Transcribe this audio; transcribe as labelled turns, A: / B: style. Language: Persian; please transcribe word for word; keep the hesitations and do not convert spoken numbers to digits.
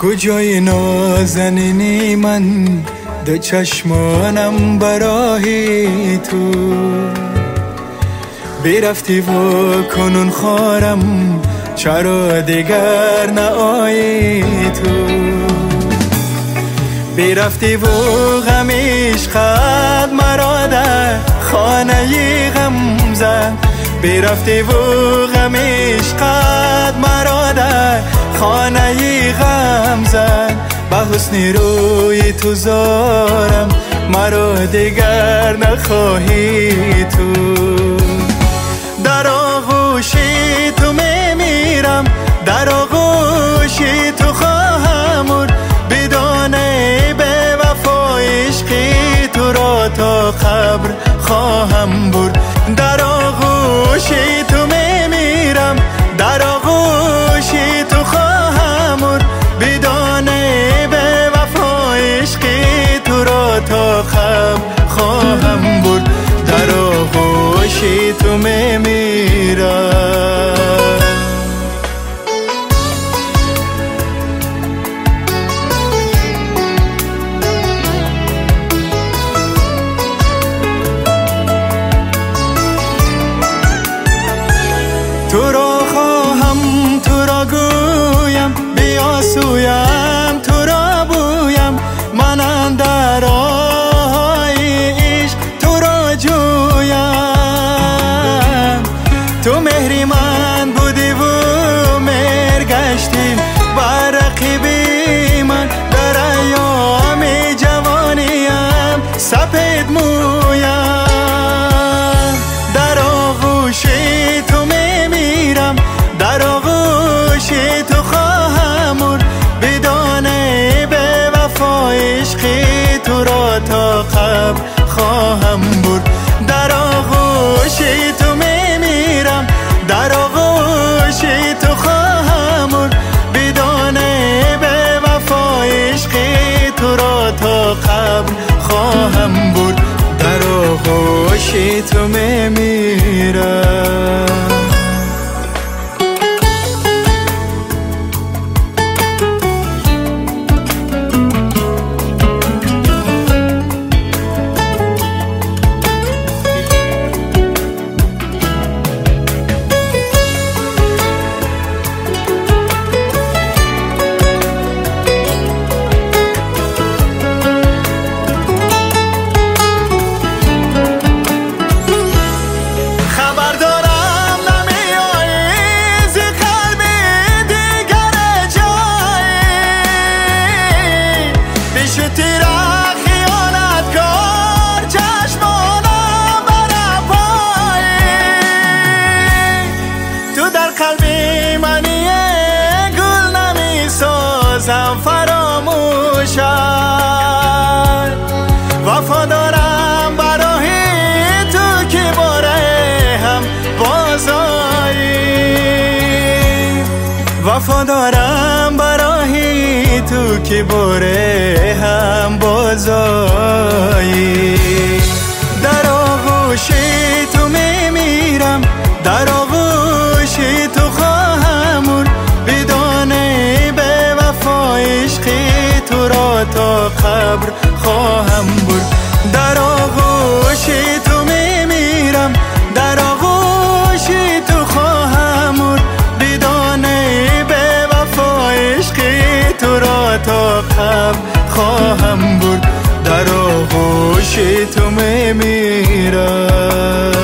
A: کجای نازنینی من، دو چشمانم برای تو. برفتی و کنون خارم، چرا دیگر نآیی تو. برفتی و غم عشقت مرا در خانه غم زد. برفتی و غم عشقت مرا در خانه غم زد. به حسن روی تو زارم، مرا دیگر نخواهی تو. در آغوش تو میمیرم، در آغوش تو خواهم مرد. بدانه به وفا عشقی تو را تا قبر خواهم برد. در آغوش تو میمیرم، در آغوش تو خواهم مرد. بدانه به وفا عشقی تو را تا قبر خواهم برد. در آغوش تو میمیرم. تو را خواهم، تو را گویم، بیا سویم، تو را بویم. من اندر آهای عشق تو را جویم. تو مهری من بودی و مهر گشتی بر رقیبی من. در ایام جوانیم سپید مویم. در آغوش تو میمیرم، در آغوش تو خواهم مرد. بدانه به وفا عشقی تو را تا قبر خواهم برد. در آغوش تو میمیرم، در آغوش تو خواهم مرد. بدانه به وفا عشقی تو را تا قبر خواهم برد. در آغوش تو میمیرم. فراموشم وفادارم برای تو که باره هم بازایی. وفادارم برای تو که باره هم بازایی. در آغوش تو میمیرم، در آغوش تو خواهم مرد. بدانه به وفا عشقی تو را تا قبر خواهم برد. در آغوش تو میمیرم، در آغوش تو خواهم مرد. بدانه به وفا عشقی تو را تا قبر خواهم برد. در آغوش تو میمیرم.